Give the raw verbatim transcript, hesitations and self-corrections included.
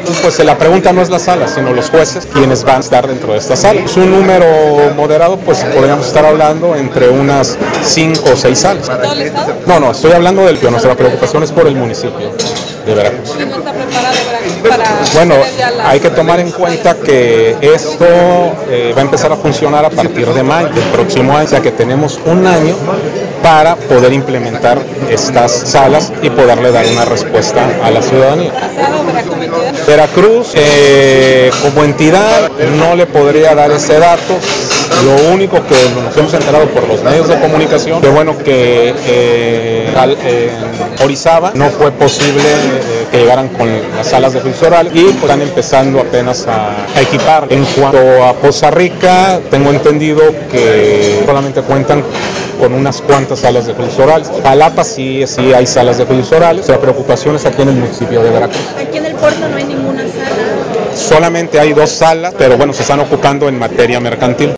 Pues la pregunta no es la sala, sino los jueces quienes van a estar dentro de esta sala. Es un número moderado, pues podríamos estar hablando entre unas cinco o seis salas. ¿Todo el estado? No, no, estoy hablando del que nuestra preocupación es por el municipio de Veracruz. ¿Y no está preparado Veracruz para Bueno, tener ya la... hay que tomar en cuenta que esto eh, va a empezar a funcionar a partir de mayo del próximo año, o sea que tenemos un año para poder implementar estas salas y poderle dar una respuesta a la ciudadanía. Veracruz, eh, como entidad, no le podría dar ese dato. Lo único que nos hemos enterado por los medios de comunicación, que bueno que eh, al, eh, en Orizaba no fue posible eh, que llegaran con las salas de juicio oral y pues, están empezando apenas a, a equipar. En cuanto a Poza Rica, tengo entendido que solamente cuentan con unas cuantas salas de juicio orales. Palapa sí, sí hay salas de juicio orales. La preocupación es aquí en el municipio de Veracruz. Aquí en el puerto no hay ninguna sala. Solamente hay dos salas, pero bueno, se están ocupando en materia mercantil.